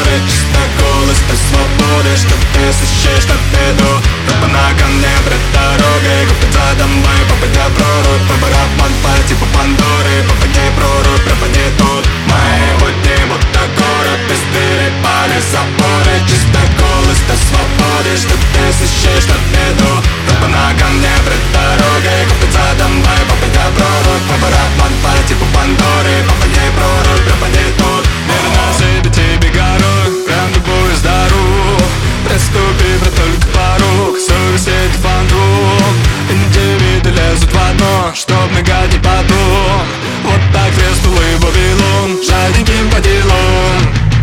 запоры. Чисто голос той свободы, что ты освещаешь победу. Тропа на камне пред дорогой, купить задом бой, попадя прорубь. Выбор обман по типу Пандоры, попади прорубь, пропади тут. Мои будни будто город, без двери, пали запоры. Чисто голос той свободы, что ты освещаешь победу. Тропа на камне пред дорогой, купить задом бой, попадя прорубь. Выбор обман по типу Пандоры, попади прорубь, пропади тут. Мир на себе тебе горой, прям любую здоров. Приступи, брат, только порог, совесть фантом. Индивиды лезут в одно, чтоб нагоди потом. Вот так треснул и Вавилон, жадненьким по делам.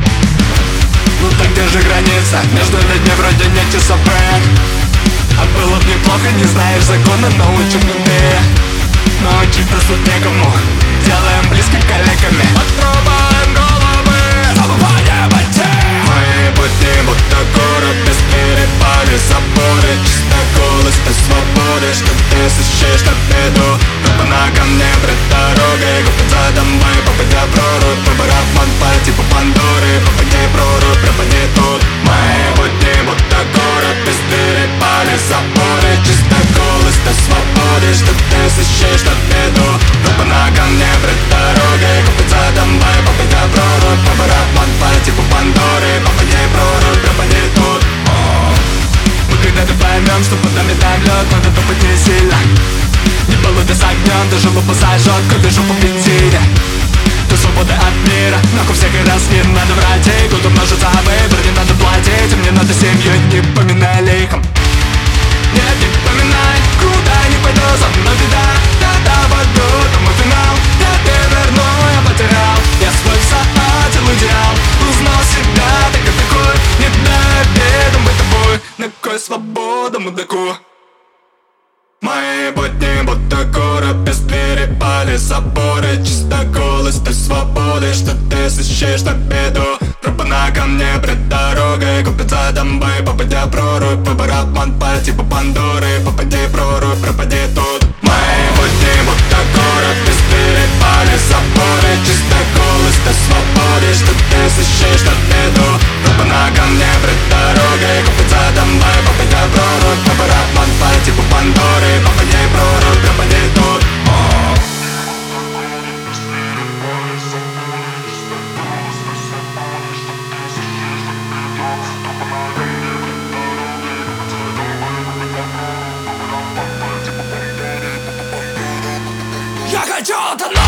Ну так где же граница? Между людьми вроде нет часов брак. А было б неплохо, не знаешь закона, научим ты. Но учиться тут некому, делаем близко коллегами. Отрубаем головы, забываем о тех. Мои будни будто город, без двери, пали запоры. Чисто голос той свободы, что ты освещаешь победу. Тропа на камне пред дорогой, купить задом бой, попадя прорубь. Выбор обман по типу Пандоры, попади прорубь, пропади тут. Мои будни будто город, без двери, пали запоры. Чисто голос той свободы, что ты освещаешь победу. Тропа на камне пред дорогой, купить задом бой, попадя прорубь. Выбор обман по типу Пандоры, попади прорубь, пропади тут. Мы когда-то поймем, что под нами там лед, надо топать не сильно. Не болото с огнем, даже лупа зажжет, кровь жопу в бензине. Ты свобода от мира, нахуй всякий раз не надо врать. И тут умножится выбор, не надо платить. Мне надо семью, не поминай лихом. Нет, не поминай, куда не пойду, за мной беда. Да-да, воду, тому финал. Я переверну, я потерял. Я свой саатил идеал. Узнал себя, так и такой. Не дай обидам быть тобой. На кой свобода мудаку? Мои будни будто город, без двери, пали запоры. Чисто голос той свободы, что ты освещаешь победу. Тропа на камне пред дорогой, купить задом бой, попадя прорубь. Выбор обман по типу Пандоры, попади прорубь, пропади тут. Мои будни будто город, без двери, пали запоры. Чисто голос той свободы, что ты освещаешь победу. Тропа на камне пред дорогой, купить задом бой, попадя прорубь. Выбор обман по типу Пандоры, попади прорубь, пропади тут. Я хочу это